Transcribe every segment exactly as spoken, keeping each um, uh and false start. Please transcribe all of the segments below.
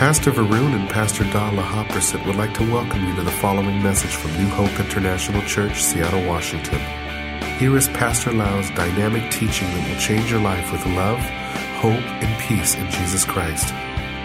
Pastor Varun and Pastor Dala Hopperset would like to welcome you to the following message from New Hope International Church, Seattle, Washington. Here is Pastor Lau's dynamic teaching that will change your life with love, hope, and peace in Jesus Christ.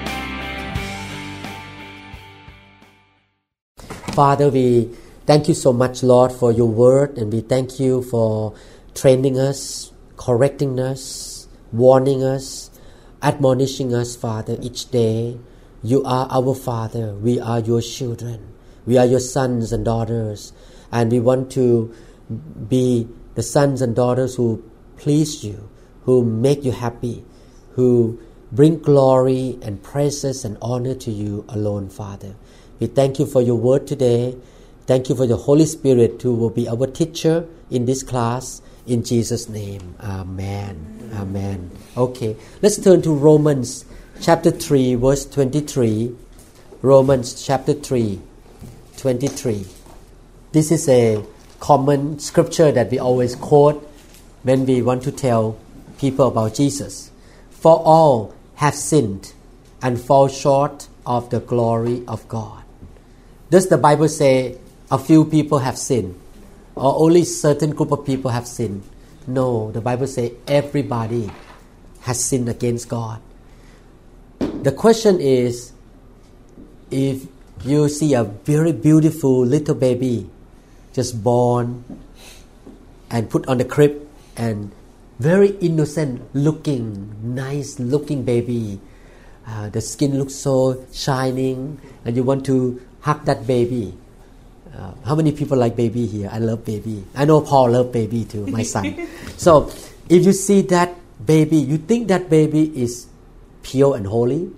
Father, we thank you so much, Lord, for your word, and we thank you for training us, correcting us, warning us, admonishing us, Father, each day. You are our Father. We are your children. We are your sons and daughters. And we want to be the sons and daughters who please you, who make you happy, who bring glory and praises and honor to you alone, Father. We thank you for your word today. Thank you for the Holy Spirit who will be our teacher in this class. In Jesus' name, amen. Amen. Okay, let's turn to Romans chapter three, verse twenty-three. Romans chapter three, twenty-three. This is a common scripture that we always quote when we want to tell people about Jesus. For all have sinned and fall short of the glory of God. Does the Bible say a few people have sinned, or only certain group of people have sinned? No, the Bible says everybody has sinned against God. The question is, if you see a very beautiful little baby just born and put on the crib, and very innocent looking, nice looking baby, uh, the skin looks so shining, and you want to hug that baby. Uh, how many people like baby here? I love baby. I know Paul loves baby too, my son. So if you see that baby, you think that baby is pure and holy?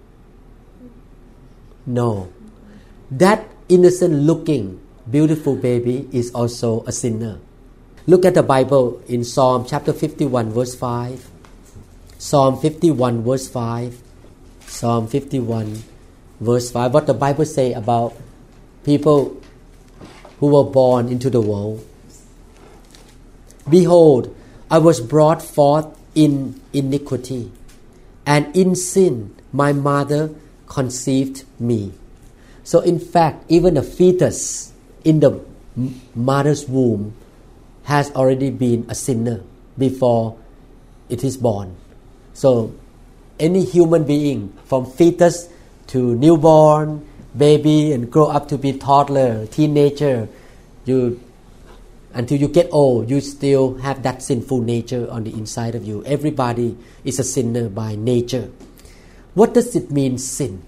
No. That innocent looking, beautiful baby is also a sinner. Look at the Bible in Psalm chapter fifty-one, verse five. Psalm fifty-one, verse five. Psalm fifty-one, verse five. What the Bible say about people who were born into the world. Behold, I was brought forth in iniquity, and in sin my mother conceived me. So in fact, even a fetus in the mother's womb has already been a sinner before it is born. So any human being, from fetus to newborn, baby, and grow up to be toddler, teenager, you until you get old, you still have that sinful nature on the inside of you. Everybody is a sinner by nature. What does it mean, sin?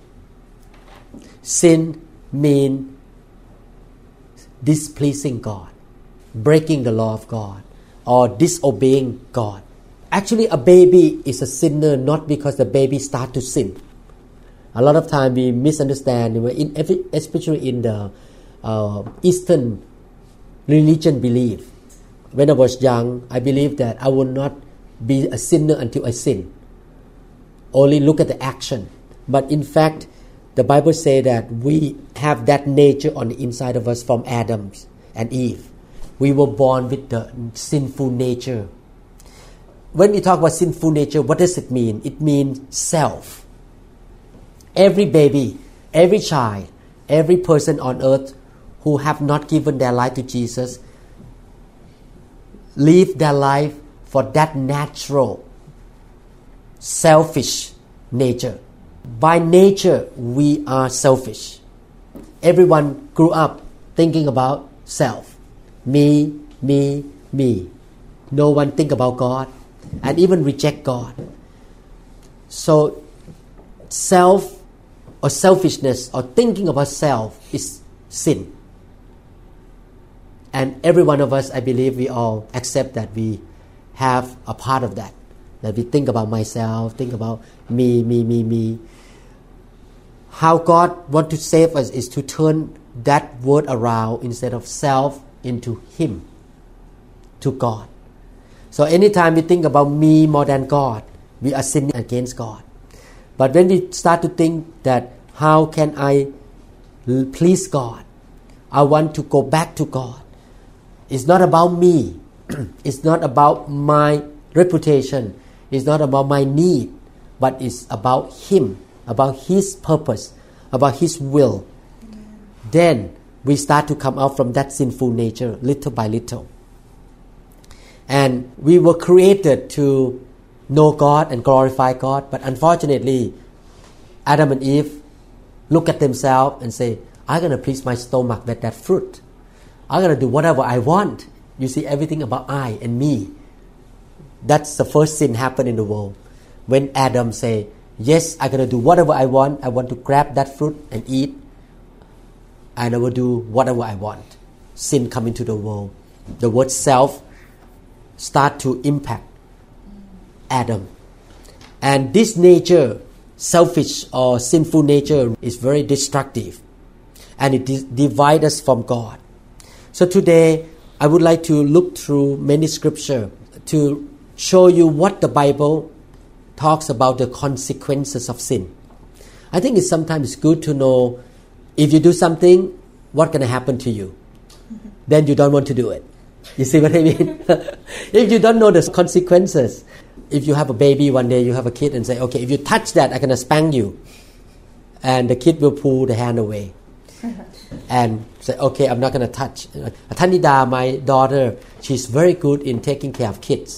Sin means displeasing God, breaking the law of God, or disobeying God. Actually, a baby is a sinner not because the baby starts to sin. A lot of time we misunderstand, in every, especially in the uh, Eastern religion belief. When I was young, I believed that I would not be a sinner until I sin. Only look at the action. But in fact, the Bible says that we have that nature on the inside of us from Adam and Eve. We were born with the sinful nature. When we talk about sinful nature, what does it mean? It means self. Every baby, every child, every person on earth who have not given their life to Jesus live their life for that natural, selfish nature. By nature, we are selfish. Everyone grew up thinking about self. Me, me, me. No one think about God, and even reject God. So self or selfishness or thinking about self is sin. And every one of us, I believe we all accept that we have a part of that. That we think about myself, think about me, me, me, me. How God wants to save us is to turn that word around, instead of self into Him, to God. So anytime we think about me more than God, we are sinning against God. But when we start to think that how can I please God, I want to go back to God. It's not about me. It's not about my reputation. It's not about my need, but it's about Him. about His purpose, about His will, then we start to come out from that sinful nature little by little. And we were created to know God and glorify God, but unfortunately, Adam and Eve look at themselves and say, I'm going to please my stomach with that fruit. I'm going to do whatever I want. You see, everything about I and me. That's the first sin happened in the world. When Adam say, yes, I'm going to do whatever I want. I want to grab that fruit and eat. And I will do whatever I want. Sin come into the world. The word self start to impact Adam. And this nature, selfish or sinful nature, is very destructive. And it di- divides us from God. So today, I would like to look through many scripture to show you what the Bible talks about the consequences of sin. I think it's sometimes good to know if you do something, what's going to happen to you. Mm-hmm. Then you don't want to do it. You see what I mean? If you don't know the consequences, if you have a baby one day, you have a kid and say, okay, if you touch that, I'm going to spank you. And the kid will pull the hand away. And say, okay, I'm not going to touch. Tanida, my daughter, she's very good in taking care of kids.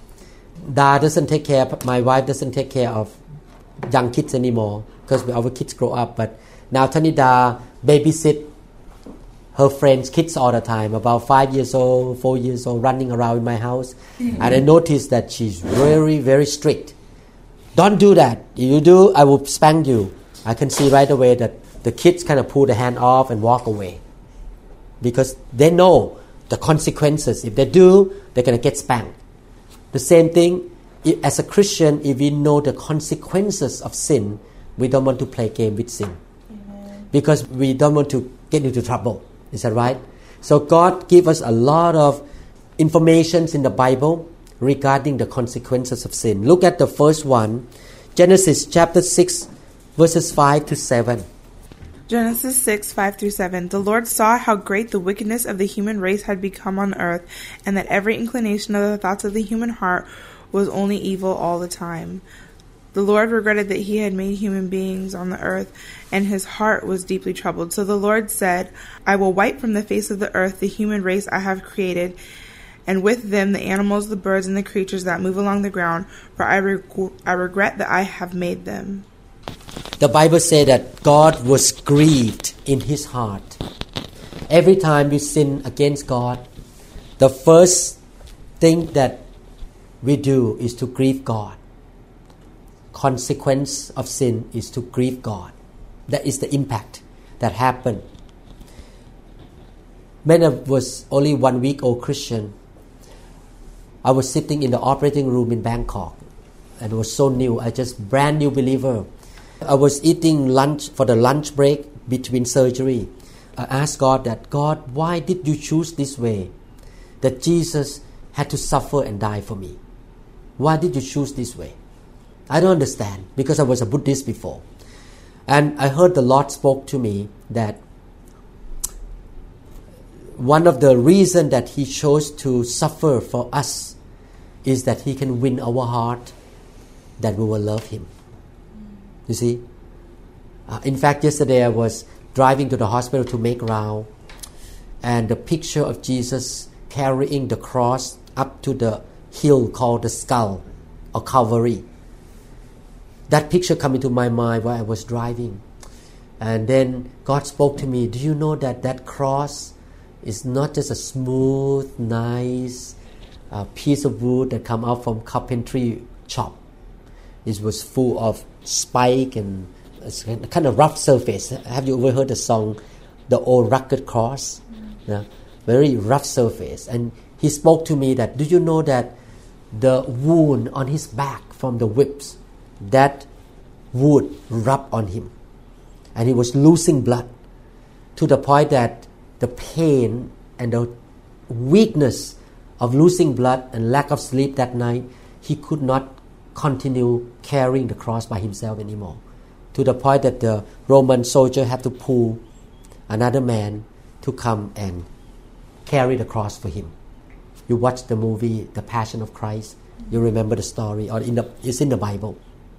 Da doesn't take care, my wife doesn't take care of young kids anymore because our kids grow up. But now Tanida babysit her friends' kids all the time, about five years old, four years old, running around in my house. Mm-hmm. And I noticed that she's very, very strict. Don't do that. If you do, I will spank you. I can see right away that the kids kind of pull the hand off and walk away because they know the consequences. If they do, they're going to get spanked. The same thing, as a Christian, if we know the consequences of sin, we don't want to play game with sin. Amen. Because we don't want to get into trouble. Is that right? So God gives us a lot of information in the Bible regarding the consequences of sin. Look at the first one, Genesis chapter six, verses five to seven. Genesis six, five through seven. The Lord saw how great the wickedness of the human race had become on earth, and that every inclination of the thoughts of the human heart was only evil all the time. The Lord regretted that he had made human beings on the earth, and his heart was deeply troubled. So the Lord said, I will wipe from the face of the earth the human race I have created, and with them the animals, the birds, and the creatures that move along the ground, for I, reg- I regret that I have made them. The Bible says that God was grieved in his heart. Every time we sin against God, the first thing that we do is to grieve God. Consequence of sin is to grieve God. That is the impact that happened. When I was only one week old Christian, I was sitting in the operating room in Bangkok, and it was so new. I just brand new believer. I was eating lunch for the lunch break between surgery. I asked God that, God, why did you choose this way? That Jesus had to suffer and die for me. Why did you choose this way? I don't understand, because I was a Buddhist before. And I heard the Lord spoke to me that one of the reasons that He chose to suffer for us is that He can win our heart, that we will love Him. You see? Uh, in fact, yesterday I was driving to the hospital to make round, and the picture of Jesus carrying the cross up to the hill called the skull or Calvary. That picture came into my mind while I was driving. And then God spoke to me, do you know that that cross is not just a smooth, nice uh, piece of wood that come out from carpentry shop. It was full of spike and a kind of rough surface. Have you ever heard the song, The Old Rugged Cross? Mm-hmm. Yeah, very rough surface. And He spoke to me that, do you know that the wound on His back from the whips, that wood rubbed on Him, and He was losing blood to the point that the pain and the weakness of losing blood and lack of sleep that night, He could not continue carrying the cross by Himself anymore, to the point that the Roman soldier had to pull another man to come and carry the cross for Him. You watch the movie The Passion of Christ, you remember the story, or in the, it's in the Bible.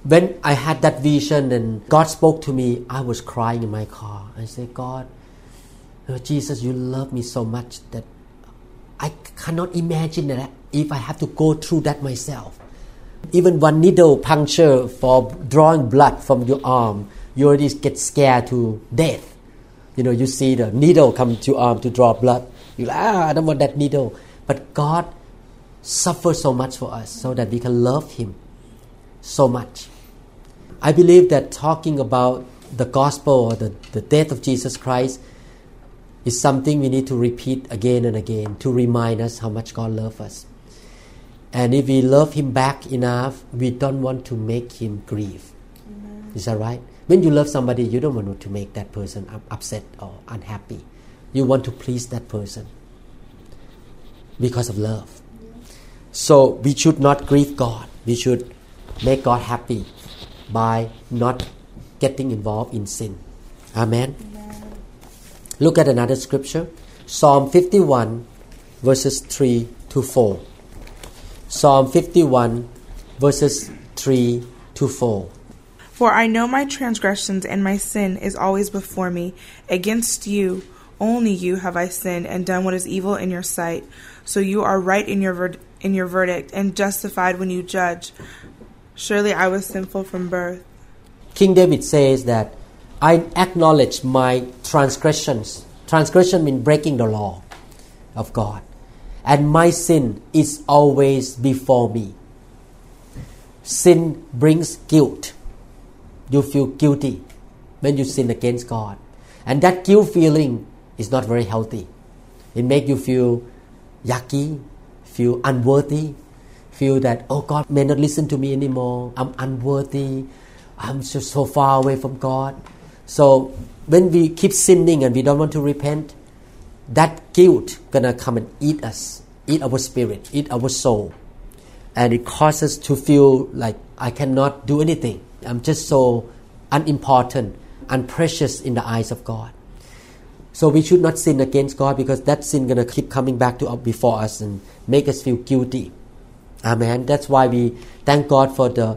When I had that vision and God spoke to me, I was crying in my car. I said, God, oh, Jesus, you love me so much that I cannot imagine that if I have to go through that myself. Even one needle puncture for drawing blood from your arm, you already get scared to death. You know, you see the needle come to your arm to draw blood. You're like, ah, I don't want that needle. But God suffered so much for us so that we can love Him so much. I believe that talking about the gospel or the, the death of Jesus Christ is something we need to repeat again and again to remind us how much God loves us. And if we love Him back enough, we don't want to make Him grieve. Amen. Is that right? When you love somebody, you don't want to make that person upset or unhappy. You want to please that person because of love. So we should not grieve God. We should make God happy by not getting involved in sin. Amen. Amen. Look at another scripture. Psalm fifty-one verses three to four. Psalm fifty-one verses three to four. For I know my transgressions and my sin is always before me. Against you, only you have I sinned and done what is evil in your sight. So you are right in your ver- in your verdict and justified when you judge. Surely I was sinful from birth. King David says that I acknowledge my transgressions. Transgression means breaking the law of God. And my sin is always before me. Sin brings guilt. You feel guilty when you sin against God. And that guilt feeling is not very healthy. It makes you feel yucky, feel unworthy, feel that, oh, God may not listen to me anymore. I'm unworthy. I'm just so far away from God. So when we keep sinning and we don't want to repent, that guilt gonna come and eat us, eat our spirit, eat our soul. And it causes us to feel like I cannot do anything. I'm just so unimportant, unprecious in the eyes of God. So we should not sin against God because that sin gonna keep coming back to up before us and make us feel guilty. Amen. That's why we thank God for the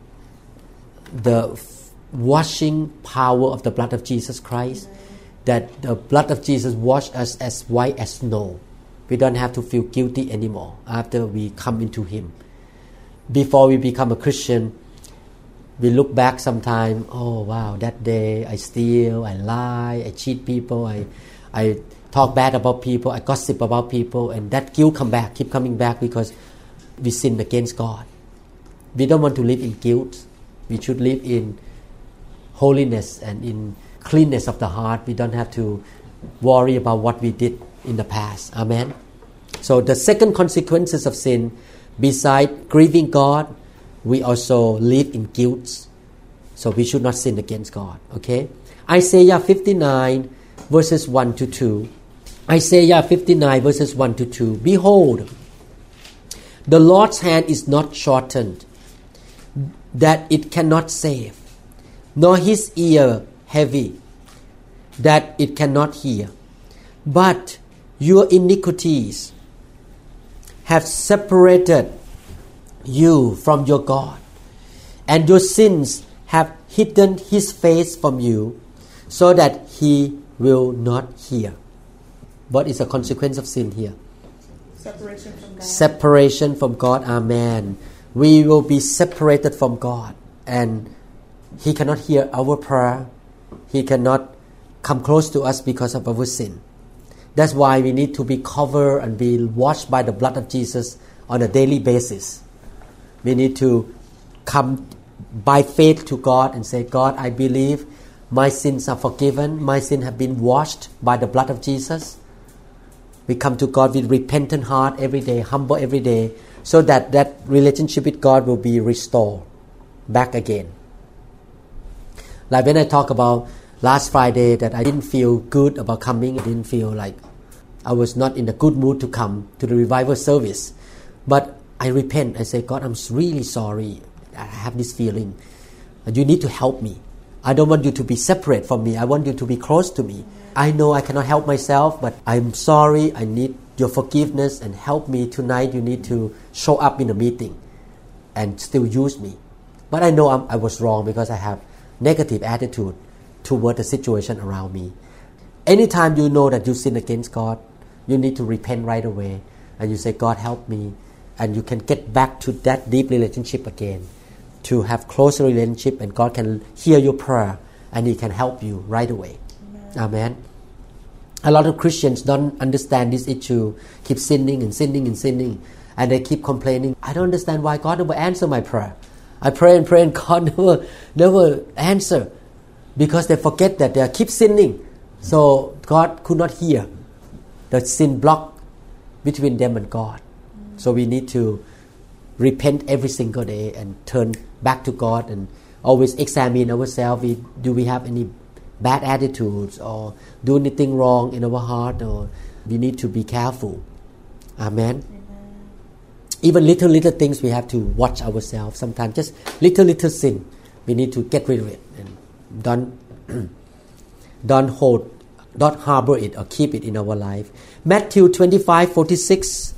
the washing power of the blood of Jesus Christ. That the blood of Jesus washed us as white as snow. We don't have to feel guilty anymore after we come into Him. Before we become a Christian, we look back sometime, oh wow, that day I steal, I lie, I cheat people, I I talk bad about people, I gossip about people, and that guilt come back, keep coming back because we sin against God. We don't want to live in guilt. We should live in holiness and in cleanness of the heart. We don't have to worry about what we did in the past. Amen. So the second consequences of sin, besides grieving God, we also live in guilt. So we should not sin against God. Okay. Isaiah fifty-nine verses one to two. Isaiah fifty-nine verses one to two. Behold, the Lord's hand is not shortened, that it cannot save, nor His ear heavy, that it cannot hear. But your iniquities have separated you from your God, and your sins have hidden His face from you, so that He will not hear. What is the consequence of sin here? Separation from God. Separation from God. Amen. We will be separated from God, and He cannot hear our prayer. He cannot come close to us because of our sin. That's why we need to be covered and be washed by the blood of Jesus on a daily basis. We need to come by faith to God and say, God, I believe my sins are forgiven. My sins have been washed by the blood of Jesus. We come to God with repentant heart every day, humble every day, so that that relationship with God will be restored back again. Like when I talk about last Friday that I didn't feel good about coming, I didn't feel like I was not in a good mood to come to the revival service. But I repent. I say, God, I'm really sorry. I have this feeling. You need to help me. I don't want you to be separate from me. I want you to be close to me. I know I cannot help myself, but I'm sorry. I need your forgiveness and help me tonight. You need to show up in a meeting and still use me. but I know I'm, I was wrong because I have negative attitude toward the situation around me. Anytime you know that you sin against God, you need to repent right away and you say, God help me, and you can get back to that deep relationship again, to have closer relationship, and God can hear your prayer and He can help you right away. Amen. Amen. A lot of Christians don't understand this issue, keep sinning and sinning and sinning, and they keep complaining. I don't understand why God never answer my prayer. I pray and pray and God never, never answer, because they forget that they keep sinning. So God could not hear. The sin block between them and God. So we need to repent every single day and turn back to God and always examine ourselves. We, do we have any bad attitudes or do anything wrong in our heart, or we need to be careful. Amen. Amen. Even little little things we have to watch ourselves. Sometimes just little little sin we need to get rid of it and don't don't hold, don't harbor it or keep it in our life. Matthew twenty-five forty-six.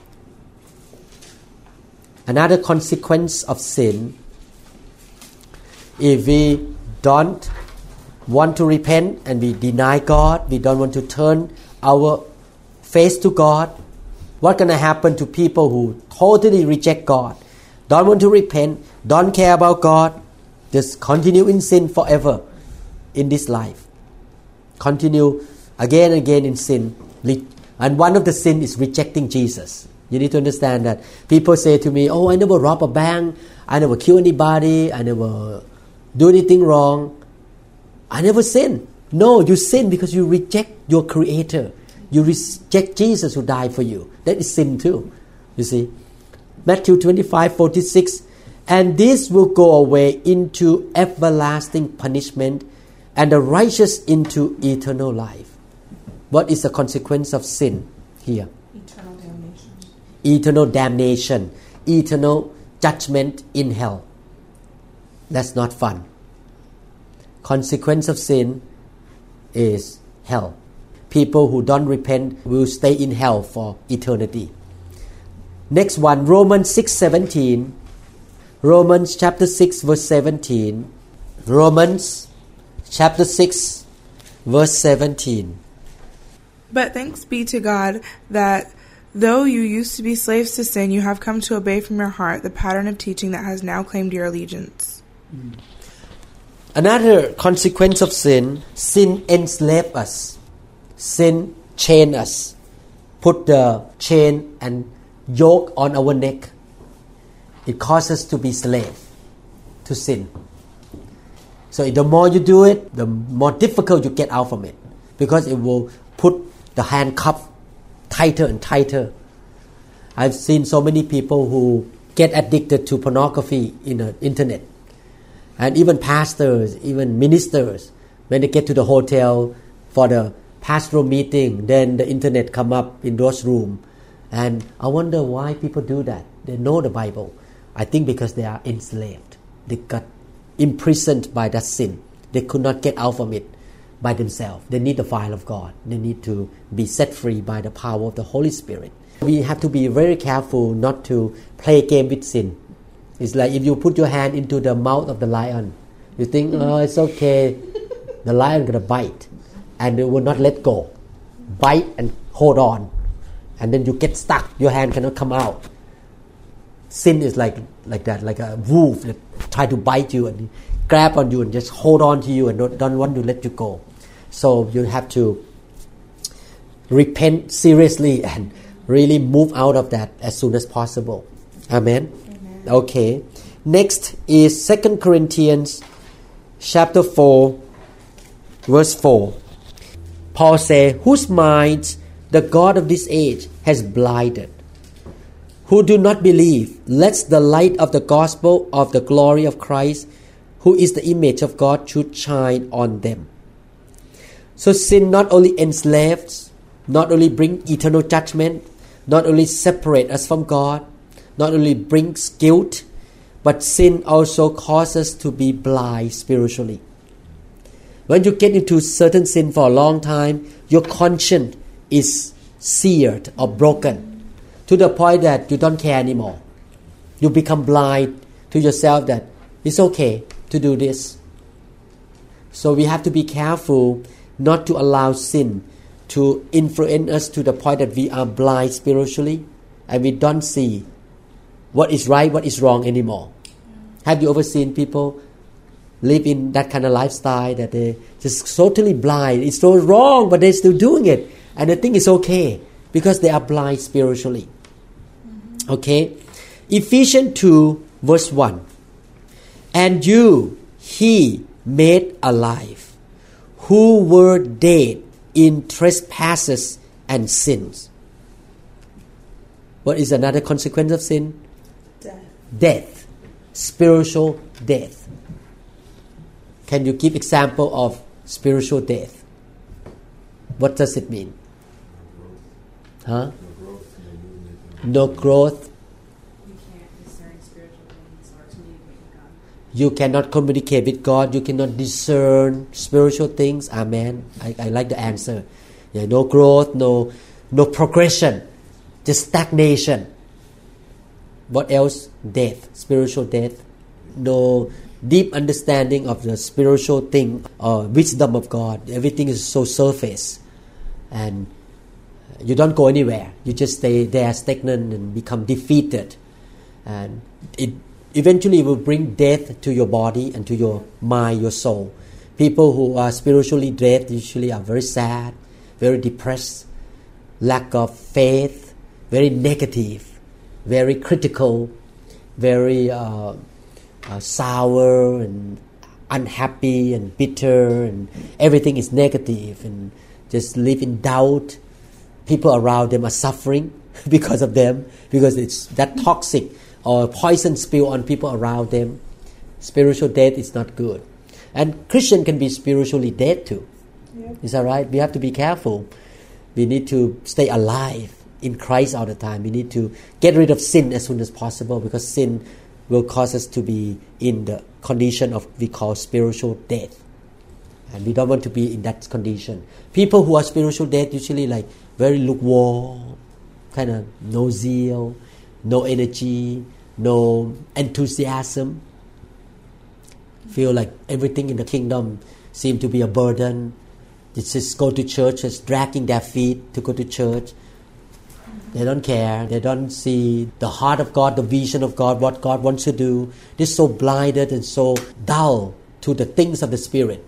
Another consequence of sin, if we don't want to repent and we deny God, we don't want to turn our face to God, what's going to happen to people who totally reject God, don't want to repent, don't care about God, just continue in sin forever in this life, continue again and again in sin, and one of the sin is rejecting Jesus. You need to understand that people say to me, oh, I never rob a bank, I never kill anybody, I never do anything wrong, I never sin. No, you sin because you reject your Creator. You reject Jesus who died for you. That is sin too. You see. Matthew twenty-five forty-six. And this will go away into everlasting punishment, and the righteous into eternal life. What is the consequence of sin here? Eternal damnation. Eternal damnation. Eternal judgment in hell. That's not fun. Consequence of sin is hell. People who don't repent will stay in hell for eternity. Next one, Romans six seventeen. Romans chapter six verse seventeen. Romans chapter six verse seventeen. But thanks be to God that though you used to be slaves to sin, you have come to obey from your heart the pattern of teaching that has now claimed your allegiance. Mm. Another consequence of sin, sin enslaves us. Sin chain us. Put the chain and yoke on our neck. It causes us to be slave to sin. So the more you do it, the more difficult you get out from it, because it will put the handcuff tighter and tighter. I've seen so many people who get addicted to pornography in the internet. And even pastors, even ministers, when they get to the hotel for the pastoral meeting, then the internet come up in those rooms. And I wonder why people do that. They know the Bible. I think because they are enslaved. They got imprisoned by that sin. They could not get out from it by themselves. They need the fire of God. They need to be set free by the power of the Holy Spirit. We have to be very careful not to play a game with sin. It's like if you put your hand into the mouth of the lion, you think, oh, it's okay. The lion gonna bite, and it will not let go. Bite and hold on, and then you get stuck. Your hand cannot come out. Sin is like like that, like a wolf that try to bite you and grab on you and just hold on to you and don't, don't want to let you go. So you have to repent seriously and really move out of that as soon as possible. Amen. Okay, next is Second Corinthians chapter four, verse four. Paul says, whose minds the God of this age has blinded, who do not believe, lest the light of the gospel of the glory of Christ, who is the image of God, should shine on them. So sin not only enslaves, not only bring eternal judgment, not only separate us from God, not only brings guilt, but sin also causes us to be blind spiritually. When you get into certain sin for a long time, your conscience is seared or broken to the point that you don't care anymore. You become blind to yourself that It's okay to do this. So we have to be careful not to allow sin to influence us to the point that we are blind spiritually and we don't see what is right, what is wrong anymore. Have you ever seen people live in that kind of lifestyle that they just totally blind? It's so wrong, but they're still doing it, and they think it's okay because they are blind spiritually. Mm-hmm. Okay, Ephesians two verse one. And you he made alive, who were dead in trespasses and sins. What is another consequence of sin? Death. Death. Spiritual death. Can you give example of spiritual death? What does it mean? Huh? No growth. You can't discern spiritual things or communicate with God. You cannot communicate with God. You cannot discern spiritual things. Amen. I, I like the answer. Yeah, no growth, no no progression, just stagnation. What else? Death, spiritual death. No deep understanding of the spiritual thing or wisdom of God. Everything is so surface, and you don't go anywhere. You just stay there stagnant and become defeated, and it eventually will bring death to your body and to your mind, your soul. People who are spiritually dead usually are very sad, very depressed, lack of faith, very negative, very critical, very uh, uh, sour and unhappy and bitter, and everything is negative, and just live in doubt. People around them are suffering because of them, because it's that toxic or poison spill on people around them. Spiritual death is not good. And Christian can be spiritually dead too. Yep. Is that right? We have to be careful. We need to stay alive in Christ all the time. We need to get rid of sin as soon as possible, because sin will cause us to be in the condition of we call spiritual death. And we don't want to be in that condition. People who are spiritual dead usually like very lukewarm, kind of no zeal, no energy, no enthusiasm. Feel like everything in the kingdom seems to be a burden. They just go to church, just dragging their feet to go to church. They don't care. They don't see the heart of God, the vision of God, what God wants to do. They're so blinded and so dull to the things of the Spirit.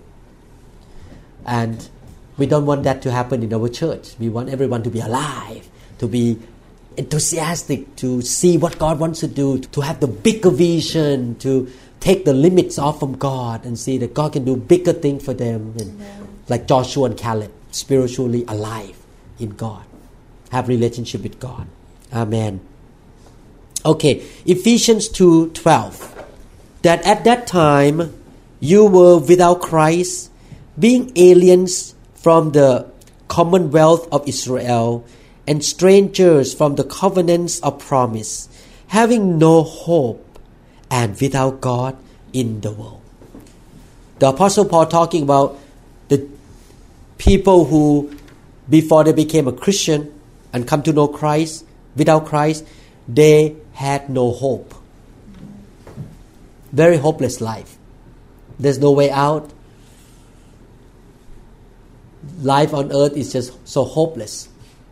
And we don't want that to happen in our church. We want everyone to be alive, to be enthusiastic, to see what God wants to do, to have the bigger vision, to take the limits off from God and see that God can do bigger things for them. And like Joshua and Caleb, spiritually alive in God. Have relationship with God. Amen. Okay, Ephesians two twelve. That at that time you were without Christ, being aliens from the commonwealth of Israel and strangers from the covenants of promise, having no hope and without God in the world. The Apostle Paul talking about the people who, before they became a Christian and come to know Christ, without Christ, they had no hope. Very hopeless life. There's no way out. Life on earth is just so hopeless.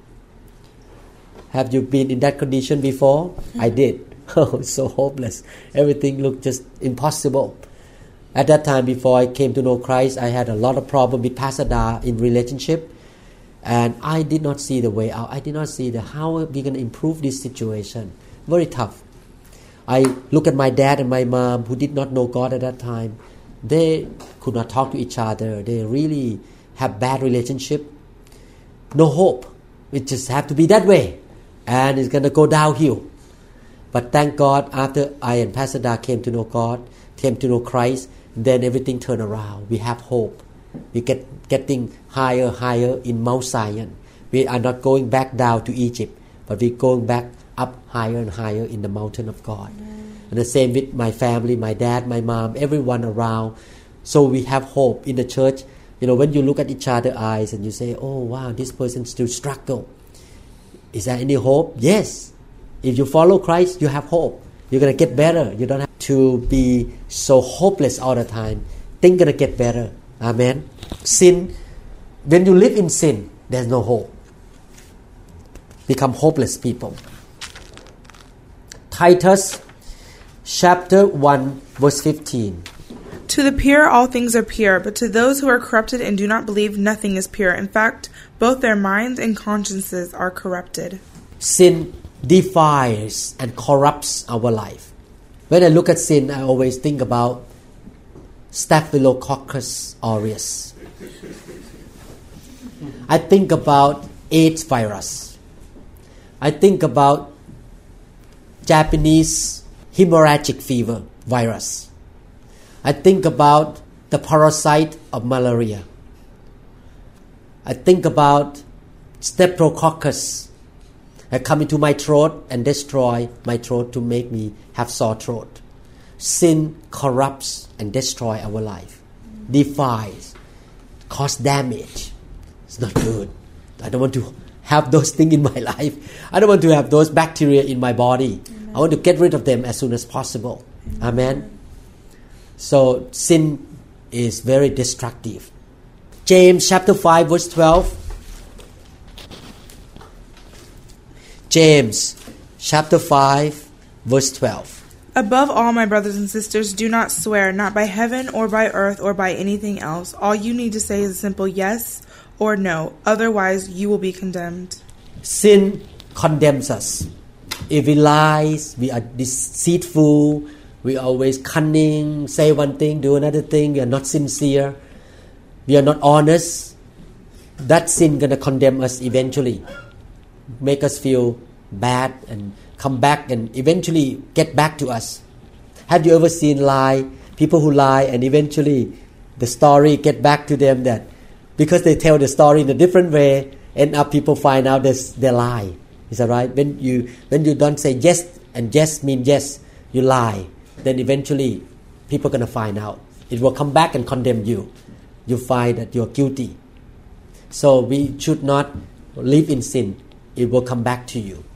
Have you been in that condition before? Mm-hmm. I did. Oh, it's so hopeless. Everything looked just impossible. At that time, before I came to know Christ, I had a lot of problem with Pastor Da in relationship, and I did not see the way out. I did not see the how are we going to improve this situation. Very tough. I look at my dad and my mom, who did not know God at that time. They could not talk to each other. They really have bad relationship. No hope. It just have to be that way, and it's going to go downhill. But thank God, after I and Pastor Da came to know God, came to know Christ, then everything turned around. We have hope. We get getting higher, higher in Mount Zion. We are not going back down to Egypt, but we're going back up higher and higher in the mountain of God. Amen. And the same with my family, my dad, my mom, everyone around. So we have hope in the church. You know, when you look at each other's eyes and you say, oh wow, this person still struggle. Is there any hope? Yes. If you follow Christ, you have hope. You're going to get better. You don't have to be so hopeless all the time. Things going to get better. Amen. Sin, when you live in sin, there's no hope. Become hopeless people. Titus chapter one verse fifteen. To the pure all things are pure, but to those who are corrupted and do not believe, nothing is pure. In fact, both their minds and consciences are corrupted. Sin defiles and corrupts our life. When I look at sin, I always think about Staphylococcus aureus. I think about AIDS virus. I think about Japanese hemorrhagic fever virus. I think about the parasite of malaria. I think about Streptococcus that come into my throat and destroy my throat to make me have sore throat. Sin corrupts and destroys our life, defiles, cause damage. It's not good. I don't want to have those things in my life. I don't want to have those bacteria in my body. Amen. I want to get rid of them as soon as possible. Amen. Amen. So sin is very destructive. James chapter five verse twelve. James chapter five verse twelve. Above all, my brothers and sisters, do not swear, not by heaven or by earth or by anything else. All you need to say is a simple yes or no. Otherwise, you will be condemned. Sin condemns us. If we lie, we are deceitful, we are always cunning, say one thing, do another thing, we are not sincere, we are not honest, that sin going to condemn us eventually. Make us feel bad and come back and eventually get back to us. Have you ever seen lie? People who lie and eventually the story get back to them that because they tell the story in a different way, end up people find out this they lie. Is that right? When you when you don't say yes and yes mean yes, you lie. Then eventually people are gonna find out. It will come back and condemn you. You find that you're guilty. So we should not live in sin. It will come back to you.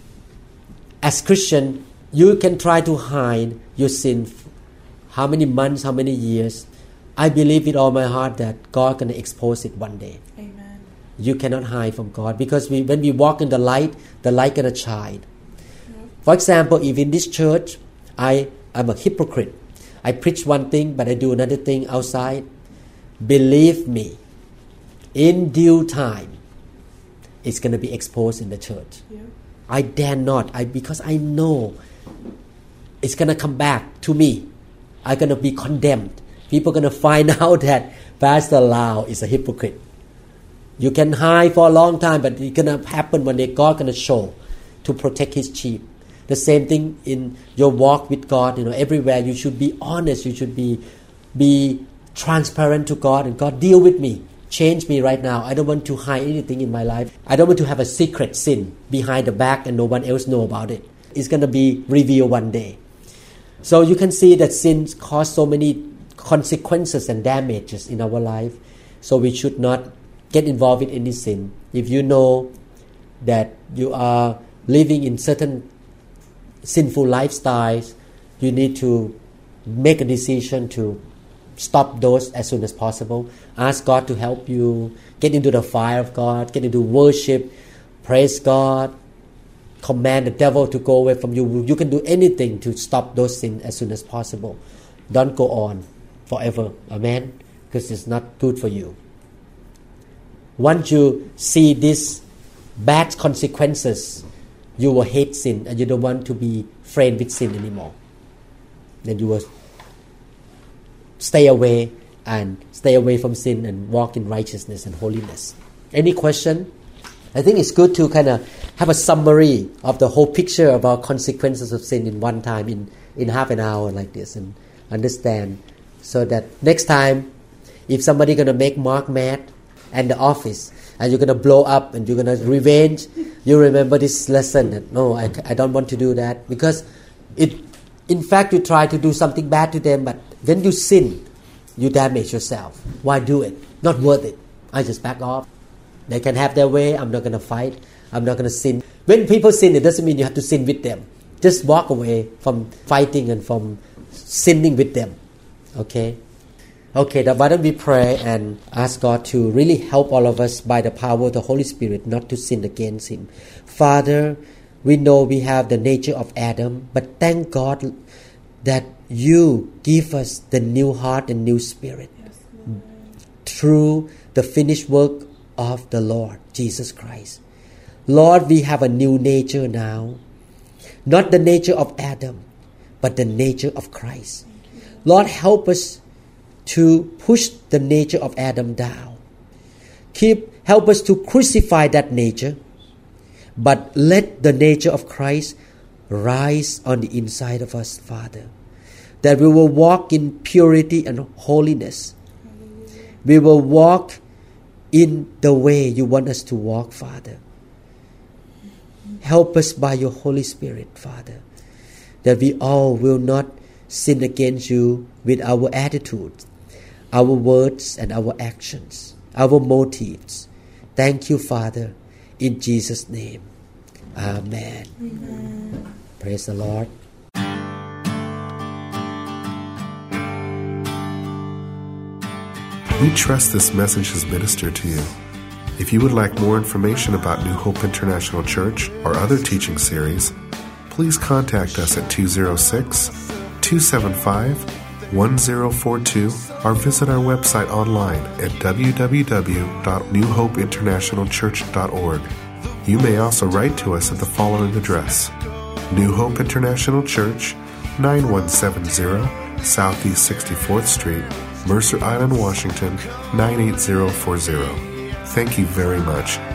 As Christian, you can try to hide your sin. How many months, how many years? I believe with all my heart that God can expose it one day. Amen. You cannot hide from God because we, when we walk in the light, the light gonna shine. Yep. For example, if in this church, I am a hypocrite. I preach one thing, but I do another thing outside. Believe me, in due time, it's gonna be exposed in the church. Yep. I dare not, I because I know it's gonna come back to me. I'm gonna be condemned. People gonna find out that Pastor Lau is a hypocrite. You can hide for a long time, but it's gonna happen one day. God gonna show to protect His sheep. The same thing in your walk with God. You know, everywhere you should be honest. You should be be transparent to God, and God, deal with me. Change me right now. I don't want to hide anything in my life. I don't want to have a secret sin behind the back and no one else know about it. It's going to be revealed one day. So you can see that sins cause so many consequences and damages in our life. So we should not get involved in any sin. If you know that you are living in certain sinful lifestyles, you need to make a decision to stop those as soon as possible. Ask God to help you. Get into the fire of God. Get into worship. Praise God. Command the devil to go away from you. You can do anything to stop those sins as soon as possible. Don't go on forever. Amen? Because it's not good for you. Once you see these bad consequences, you will hate sin and you don't want to be friend with sin anymore. Then you will stay away and stay away from sin and walk in righteousness and holiness. Any question? I think it's good to kind of have a summary of the whole picture about consequences of sin in one time, in, in half an hour like this, and understand, so that next time if somebody going to make Mark mad at the office and you're going to blow up and you're going to revenge, you remember this lesson that no, I, I don't want to do that, because it in fact you try to do something bad to them, but when you sin, you damage yourself. Why do it? Not worth it. I just back off. They can have their way. I'm not going to fight. I'm not going to sin. When people sin, it doesn't mean you have to sin with them. just walk away from fighting and from sinning with them. Okay? Okay, then why don't we pray and ask God to really help all of us by the power of the Holy Spirit not to sin against Him. Father, we know we have the nature of Adam, but thank God that You give us the new heart and new spirit through the finished work of the Lord Jesus Christ. Lord, we have a new nature now. Not the nature of Adam, but the nature of Christ. Lord, help us to push the nature of Adam down. Keep, help us to crucify that nature, but let the nature of Christ rise on the inside of us, Father. That we will walk in purity and holiness. We will walk in the way You want us to walk, Father. Help us by Your Holy Spirit, Father, that we all will not sin against You with our attitudes, our words and our actions, our motives. Thank You, Father, in Jesus' name. Amen. Amen. Praise the Lord. We trust this message has ministered to you. If you would like more information about New Hope International Church or other teaching series, please contact us at two oh six, two seven five, one oh four two or visit our website online at w w w dot new hope international church dot org. You may also write to us at the following address: New Hope International Church, nine one seven zero Southeast sixty-fourth Street, Mercer Island, Washington, nine eight zero four zero. Thank you very much.